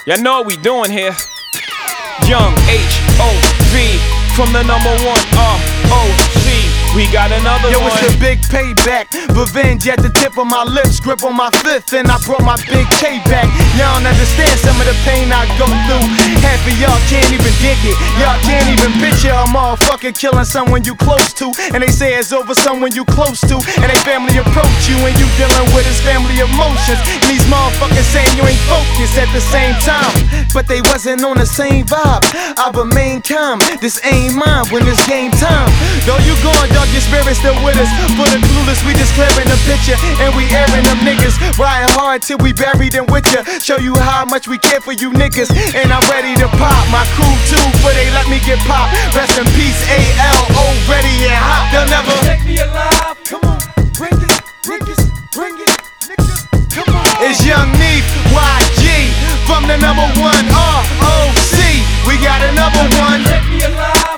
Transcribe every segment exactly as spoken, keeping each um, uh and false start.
Y'all know what we doing here. Young H O V from the number one R O C. We got another Yo, one. Yo, it's a big payback. Revenge at the tip of my lips, grip on my fifth, and I brought my big K back. Y'all don't understand some of the pain I go through. Half of y'all can't even dig it. Y'all can't even picture a motherfucker killing someone you close to, and they say it's over someone you close to, and they family approach you, and you dealing with his family emotions. And these motherfuckers saying you ain't focused at the same time, but they wasn't on the same vibe. I remain calm. This ain't mine when it's game time. Though you gone, dog, your spirit still with us. For the clueless, we just clearing the picture, and we airing them niggas. Riding hard till we buried them with ya. Show you how much we care for you niggas, and I'm ready to pop. My crew too, but they let me get popped. Rest in peace, A L O, ready and hot. They'll never take me alive. Come on, bring it, bring it, bring it, nigga. Come on. It's Young Neef, Y G, from the number one R O C. We got another one. Take me alive.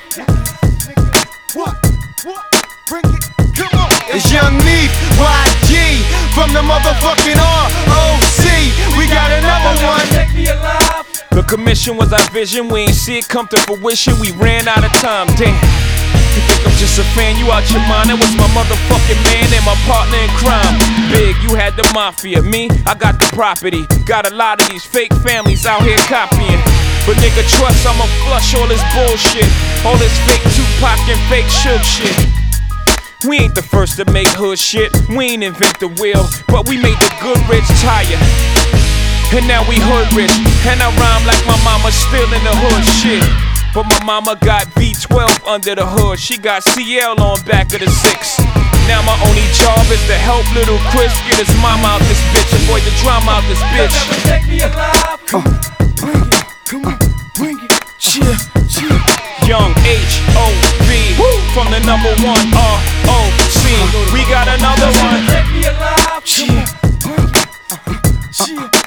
What? What? Bring it, come on. It's Young Neef, Y G, from the motherfucking R O C. We got another one. Take me alive. The commission was our vision, we ain't see it come to fruition. We ran out of time, damn. You think I'm just a fan, you out your mind. That was my motherfucking man and my partner in crime. Big, you had the mafia, me, I got the property. Got a lot of these fake families out here copying. But nigga, trust, I'ma flush all this bullshit. All this fake Tupac and fake Suge shit. We ain't the first to make hood shit. We ain't invent the wheel, but we made the good rich tire. And now we hood rich, and I rhyme like my mama still in the hood shit. But my mama got V twelve under the hood, she got C L on back of the six. Now my only job is to help little Chris get his mama out this bitch, avoid the drama out this bitch. Never take me alive. Uh, bring it, come on, bring it. Cheer, cheer. Young H O V from the number one R O C. We got another one. Take me alive. Cheer, cheer.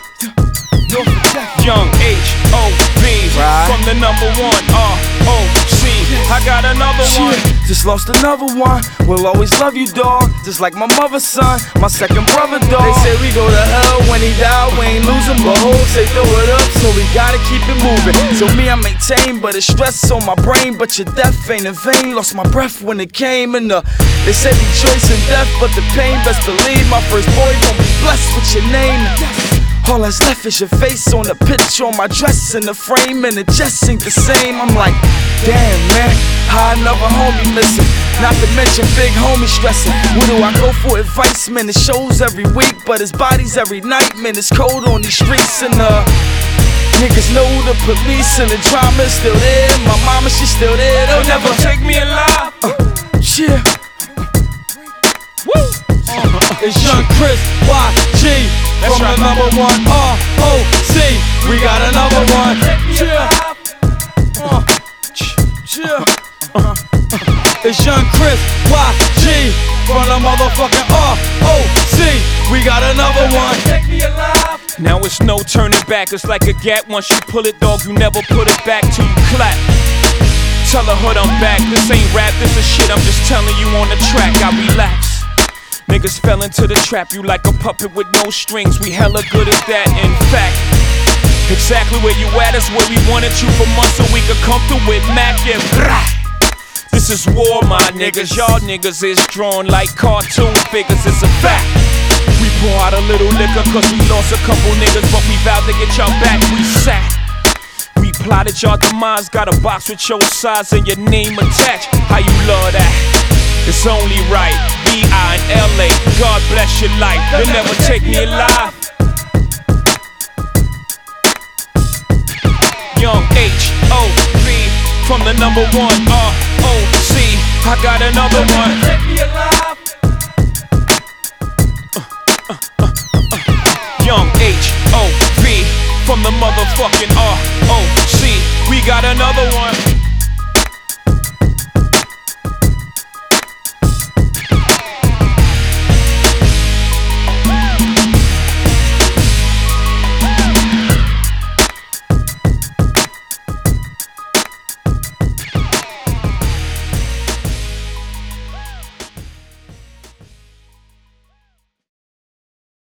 Young H O V right. from the number one R O C. I got another one. Just lost another one. We'll always love you, dog. Just like my mother's son, my second brother, dog. They say we go to hell when he die, we ain't losing. But hoes say throw it up, so we gotta keep it moving. So me, I maintain, but it's stress on my brain. But your death ain't in vain. Lost my breath when it came, and the, they said rejoice in death, but the pain, best believe my first boy gon' be blessed with your name. All that's left is your face on the picture, on my dress in the frame, and it just ain't the same. I'm like, damn man, how another homie missing. Not to mention big homie stressing. Where do I go for advice, man? It shows every week, but his body's every night, man. It's cold on these streets, and uh niggas know the police and the drama is still there. My mama, she's still there. They'll never take me alive. Uh, yeah. Woo. Uh, it's Young Chris Y G. That's from right. the number one R O C. We got another one. Yeah. Uh, yeah. Uh, uh, it's Young Chris Y G. From the motherfucking R O C. We got another one. Take me alive. Now it's no turning back, it's like a gap. Once you pull it, dog, you never put it back till you clap. Tell the hood I'm back, this ain't rap, this is shit, I'm just telling you on the track, I relax. Niggas fell into the trap, you like a puppet with no strings. We hella good at that, in fact. Exactly where you at is where we wanted you for months, so we could come through with Mac and brah. This is war, my niggas. Y'all niggas is drawn like cartoon figures, it's a fact. We pour out a little liquor cause we lost a couple niggas, but we vowed to get y'all back, we sat. We plotted y'all demise, got a box with your size and your name attached. How you love that? It's only right. B I in L A, God bless your life. They'll never take me alive. Young H O V from the number one R O C. I got another one. Take me alive. Uh, uh, uh, uh, uh. Young H O V from the motherfucking R O C. We got another one.